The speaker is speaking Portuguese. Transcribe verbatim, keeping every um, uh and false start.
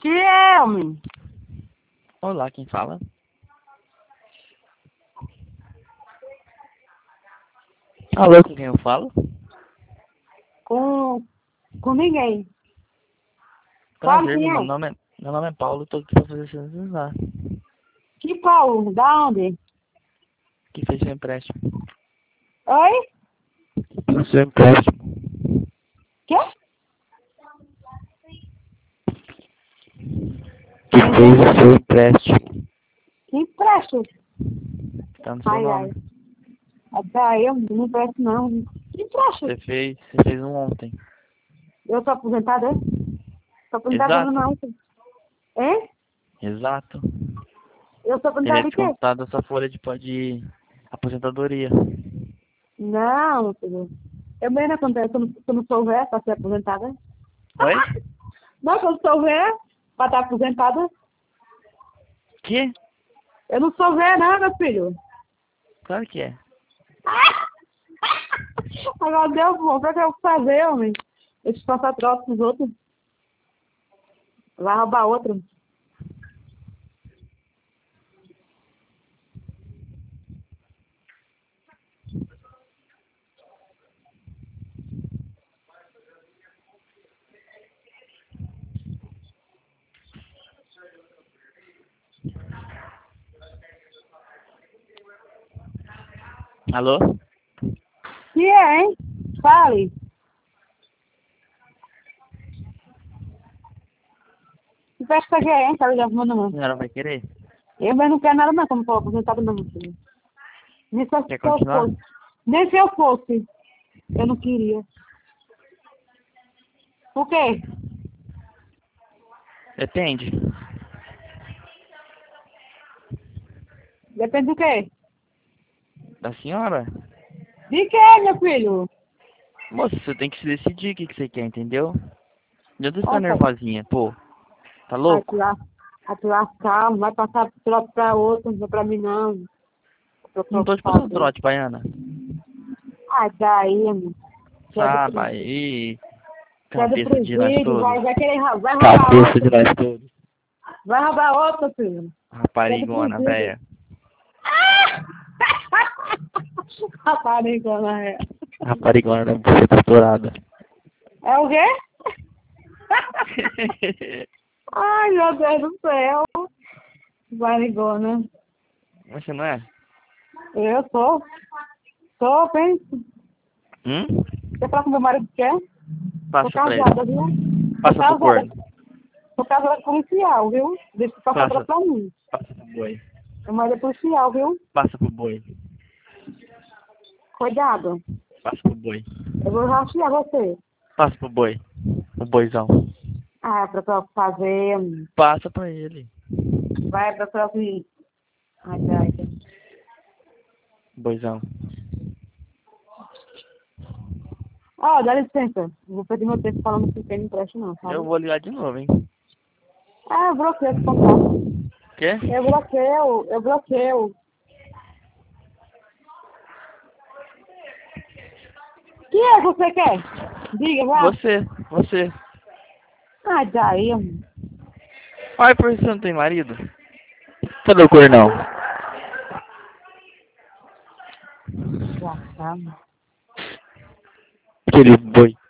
Que é, homem? Olá, quem fala? Alô, com quem eu falo? Com... Com ninguém. Fala Prazer, quem meu é? nome é, meu nome é Paulo, tô aqui pra fazer seu celular. Que Paulo? Da onde? Que fez seu empréstimo. Oi? O seu empréstimo. Quê? Que fez o seu empréstimo. Que empréstimo? Tá no seu Ai, nome. ai. Até eu não empresto não. Que empréstimo? Você fez, você fez um ontem. Eu sou aposentada? Sou aposentada Exato. não. Hein? Exato. Eu sou Ele é aposentada em quê? descontado da sua folha de, de aposentadoria. Não, filho. Eu mesmo acontece, se eu não, se eu não souber pra ser aposentada. Oi? Não, se eu souber pra estar aposentada. Que? Eu não souber não, meu filho. Claro que é. Agora deu, pô. O que é que eu vou fazer, homem? Eu te passar troço pros outros. Vai roubar outro. Alô? Que é, hein? Fale. Que festa que é, hein? Tá ligado, mano, A mano. senhora vai querer? Eu mesmo não quero nada não, como for aposentado não, meu filho. Nem se eu Quer se eu continuar? fosse. Nem se eu fosse. Eu não queria. Por quê? Depende. Depende do quê? Da senhora? De quê, meu filho? Moça, você tem que se decidir o que, que você quer, entendeu? Não adianta ficar Nossa, nervosinha, pô. Tá vai louco? tirar, vai tirar calma, vai passar troço pra outro, não é pra mim não. Eu Não tô tô te passando fazer. trote, baiana. Ah, daí, mano. Você é do Sabe, presídio. aí, Você é do cabeça de nós presídio, vai, todos. vai querer roubar, vai roubar Cabeça de outro. nós todos. Vai roubar outro, filho. Você é do Raparigona, presídio. véia. Raparigona, é. Raparigona da buceta estourada. É o quê? Ai, meu Deus do céu. Barigona. Você não é? Eu sou. Sou, penso. Hum? Você fala com meu marido que quer? Tô Passa pra casada, ele. viu? Tô Passa pro casada. corno. Tô casada com policial, viu? Deixa eu passar pra Passa. pra mim. Passa pro boi. Meu marido é policial, viu? Passa pro boi. Cuidado. Passa pro boi. Eu vou rastrear você. Passa pro boi. O boizão. Ah, pra pra fazer. Passa pra ele. Vai pra pra mim. Ai, ai. Boizão. Ó, dá licença. Vou perder meu tempo falando que tem empreste não, sabe? Eu vou ligar de novo, hein? Ah, eu bloqueio esse contato. Quê? Eu bloqueio, eu bloqueio. O que é que você quer? Diga, vá. Você. Você. Ah, daí, amor. Ai, por que você não tem marido? Cadê o cornão? Já tá, amor. Aquele boi.